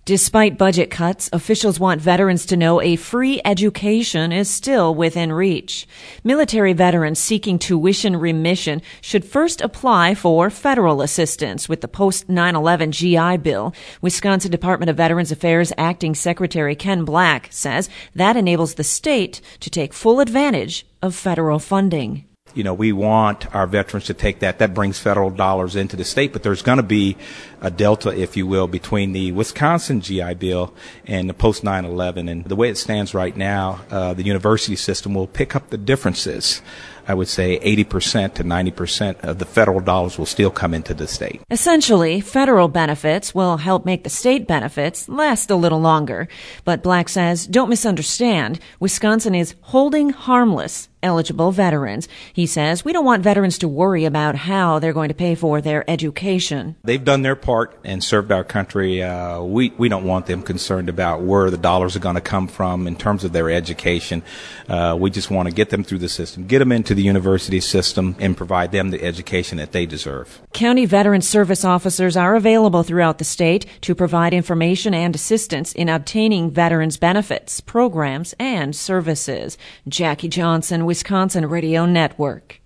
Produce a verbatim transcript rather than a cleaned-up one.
Despite budget cuts, officials want veterans to know a free education is still within reach. Military veterans seeking tuition remission should first apply for federal assistance with the post nine eleven G I Bill. Wisconsin Department of Veterans Affairs Acting Secretary Ken Black says that enables the state to take full advantage of federal funding. You know, we want our veterans to take that. That brings federal dollars into the state, but there's going to be a delta, if you will, between the Wisconsin G I Bill and the post nine eleven. And the way it stands right now, uh, the university system will pick up the differences. I would say eighty percent to ninety percent of the federal dollars will still come into the state. Essentially, federal benefits will help make the state benefits last a little longer. But Black says, don't misunderstand, Wisconsin is holding harmless eligible veterans. He says, we don't want veterans to worry about how they're going to pay for their education. They've done their part and served our country. Uh, we, we don't want them concerned about where the dollars are going to come from in terms of their education. Uh, we just want to get them through the system, get them into the university system, and provide them the education that they deserve. County Veteran Service officers are available throughout the state to provide information and assistance in obtaining veterans' benefits, programs, and services. Jackie Johnson, Wisconsin Radio Network.